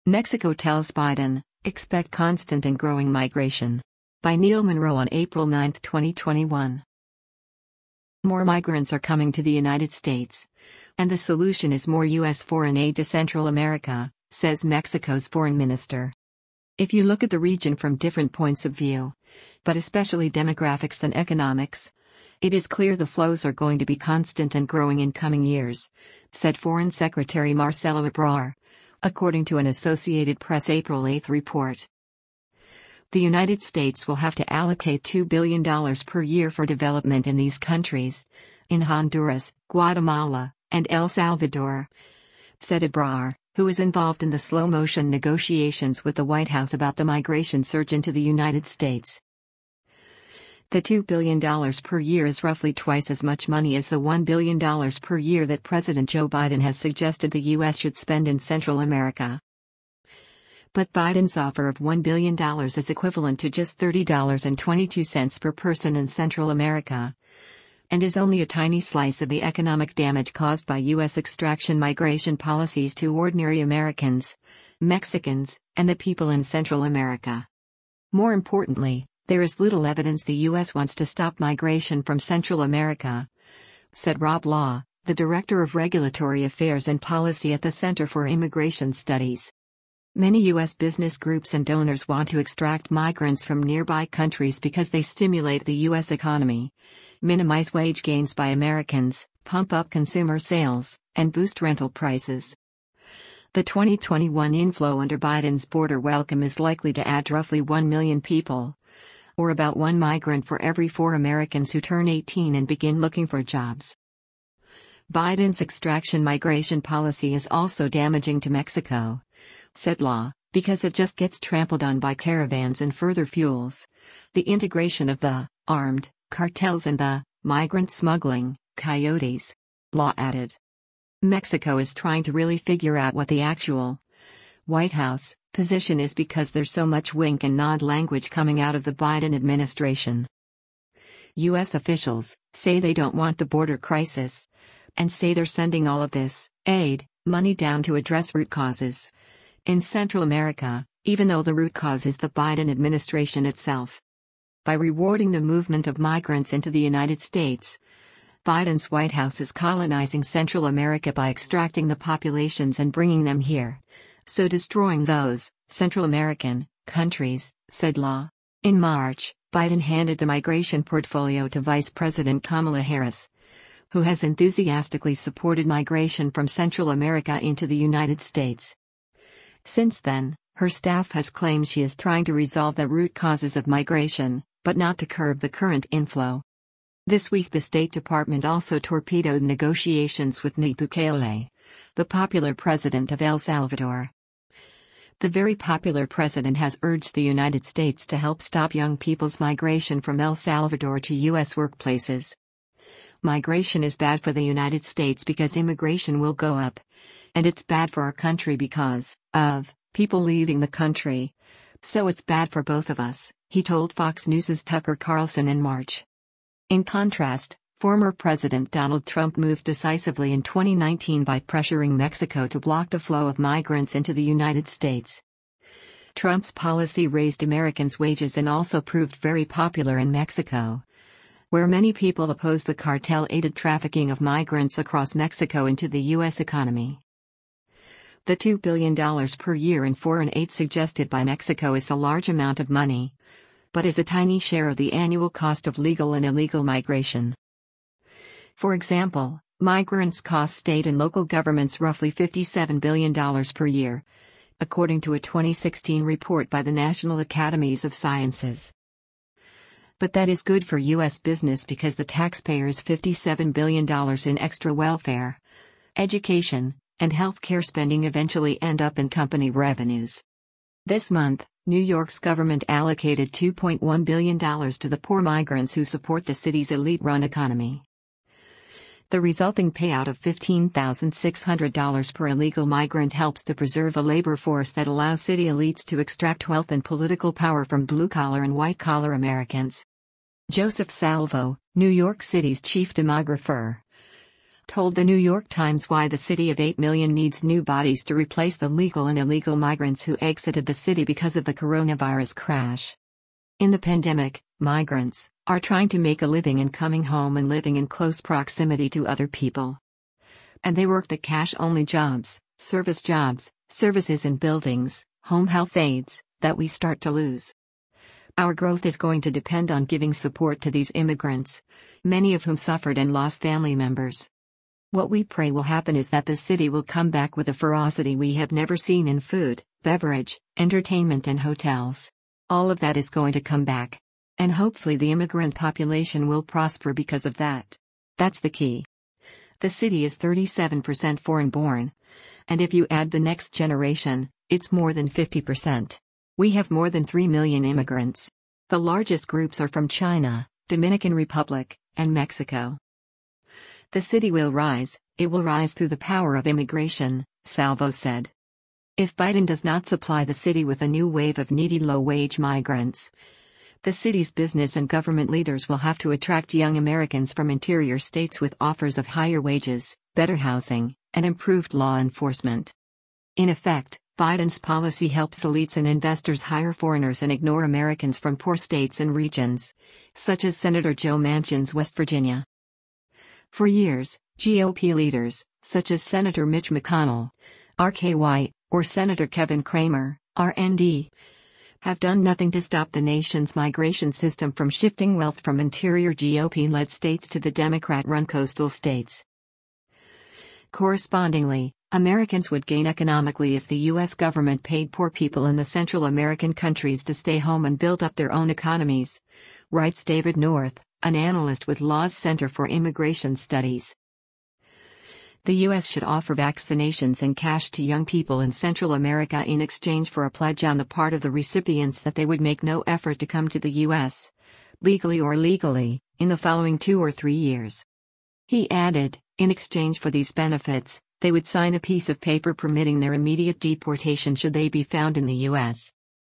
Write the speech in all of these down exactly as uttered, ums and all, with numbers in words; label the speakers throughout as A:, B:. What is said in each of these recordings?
A: Mexico tells Biden, expect constant and growing migration. By Neil Monroe on April ninth, twenty twenty-one. More migrants are coming to the United States. And the solution is more U S foreign aid to Central America, says Mexico's foreign minister. If you look at the region from different points of view, but especially demographics and economics, it is clear the flows are going to be constant and growing in coming years, said Foreign Secretary Marcelo Ebrard, according to an Associated Press April eighth report. The United States will have to allocate two billion dollars per year for development in these countries, in Honduras, Guatemala, and El Salvador, said Ebrard, who is involved in the slow-motion negotiations with the White House about the migration surge into the United States. The two billion dollars per year is roughly twice as much money as the one billion dollars per year that President Joe Biden has suggested the U S should spend in Central America. But Biden's offer of one billion dollars is equivalent to just thirty dollars and twenty-two cents per person in Central America, and is only a tiny slice of the economic damage caused by U S extraction migration policies to ordinary Americans, Mexicans, and the people in Central America. More importantly, there is little evidence the U S wants to stop migration from Central America, said Rob Law, the Director of Regulatory Affairs and Policy at the Center for Immigration Studies. Many U S business groups and donors want to extract migrants from nearby countries because they stimulate the U S economy, minimize wage gains by Americans, pump up consumer sales, and boost rental prices. The twenty twenty-one inflow under Biden's border welcome is likely to add roughly one million people, or about one migrant for every four Americans who turn eighteen and begin looking for jobs. Biden's extraction migration policy is also damaging to Mexico, said Law, because it just gets trampled on by caravans and further fuels the integration of the armed cartels and the migrant smuggling coyotes, Law added. Mexico is trying to really figure out what the actual White House position is because there's so much wink and nod language coming out of the Biden administration. U S officials say they don't want the border crisis, and say they're sending all of this aid money down to address root causes in Central America, even though the root cause is the Biden administration itself. By rewarding the movement of migrants into the United States, Biden's White House is colonizing Central America by extracting the populations and bringing them here, so destroying those Central American countries, said Law. In March, Biden handed the migration portfolio to Vice President Kamala Harris, who has enthusiastically supported migration from Central America into the United States. Since then, her staff has claimed she is trying to resolve the root causes of migration, but not to curb the current inflow. This week the State Department also torpedoed negotiations with Nayib Bukele, the popular president of El Salvador. The very popular president has urged the United States to help stop young people's migration from El Salvador to U S workplaces. Migration is bad for the United States because immigration will go up, and it's bad for our country because of people leaving the country. So it's bad for both of us, he told Fox News' Tucker Carlson in March. In contrast, former President Donald Trump moved decisively in twenty nineteen by pressuring Mexico to block the flow of migrants into the United States. Trump's policy raised Americans' wages and also proved very popular in Mexico, where many people oppose the cartel-aided trafficking of migrants across Mexico into the U S economy. The two billion dollars per year in foreign aid suggested by Mexico is a large amount of money, but is a tiny share of the annual cost of legal and illegal migration. For example, migrants cost state and local governments roughly fifty-seven billion dollars per year, according to a twenty sixteen report by the National Academies of Sciences. But that is good for U S business because the taxpayers' fifty-seven billion dollars in extra welfare, education, and health care spending eventually end up in company revenues. This month, New York's government allocated two point one billion dollars to the poor migrants who support the city's elite-run economy. The resulting payout of fifteen thousand six hundred dollars per illegal migrant helps to preserve a labor force that allows city elites to extract wealth and political power from blue-collar and white-collar Americans. Joseph Salvo, New York City's chief demographer, told the New York Times why the city of eight million needs new bodies to replace the legal and illegal migrants who exited the city because of the coronavirus crash. In the pandemic, migrants are trying to make a living and coming home and living in close proximity to other people. And they work the cash-only jobs, service jobs, services in buildings, home health aides, that we start to lose. Our growth is going to depend on giving support to these immigrants, many of whom suffered and lost family members. What we pray will happen is that the city will come back with a ferocity we have never seen in food, beverage, entertainment and hotels. All of that is going to come back. And hopefully the immigrant population will prosper because of that. That's the key. The city is thirty-seven percent foreign-born. And if you add the next generation, it's more than fifty percent. We have more than three million immigrants. The largest groups are from China, Dominican Republic, and Mexico. The city will rise, it will rise through the power of immigration, Salvo said. If Biden does not supply the city with a new wave of needy low-wage migrants, the city's business and government leaders will have to attract young Americans from interior states with offers of higher wages, better housing, and improved law enforcement. In effect, Biden's policy helps elites and investors hire foreigners and ignore Americans from poor states and regions, such as Senator Joe Manchin's West Virginia. For years, G O P leaders, such as Senator Mitch McConnell, R K White, or Senator Kevin Cramer, R N D, have done nothing to stop the nation's migration system from shifting wealth from interior G O P-led states to the Democrat-run coastal states. Correspondingly, Americans would gain economically if the U S government paid poor people in the Central American countries to stay home and build up their own economies, writes David North, an analyst with Law's Center for Immigration Studies. The U S should offer vaccinations and cash to young people in Central America in exchange for a pledge on the part of the recipients that they would make no effort to come to the U S, legally or illegally, in the following two or three years. He added, in exchange for these benefits, they would sign a piece of paper permitting their immediate deportation should they be found in the U S.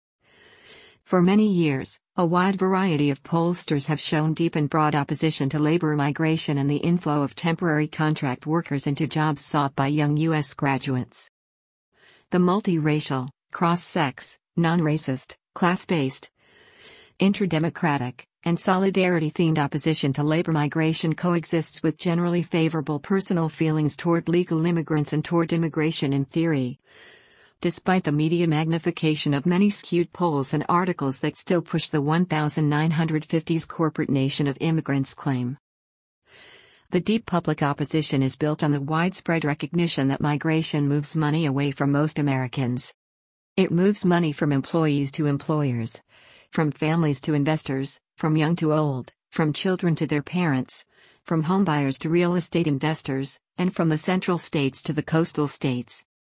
A: For many years, a wide variety of pollsters have shown deep and broad opposition to labor migration and the inflow of temporary contract workers into jobs sought by young U S graduates. The multiracial, cross-sex, non-racist, class-based, interdemocratic, and solidarity-themed opposition to labor migration coexists with generally favorable personal feelings toward legal immigrants and toward immigration in theory, despite the media magnification of many skewed polls and articles that still push the nineteen fifties corporate nation of immigrants claim. The deep public opposition is built on the widespread recognition that migration moves money away from most Americans. It moves money from employees to employers, from families to investors, from young to old, from children to their parents, from homebuyers to real estate investors, and from the central states to the coastal states.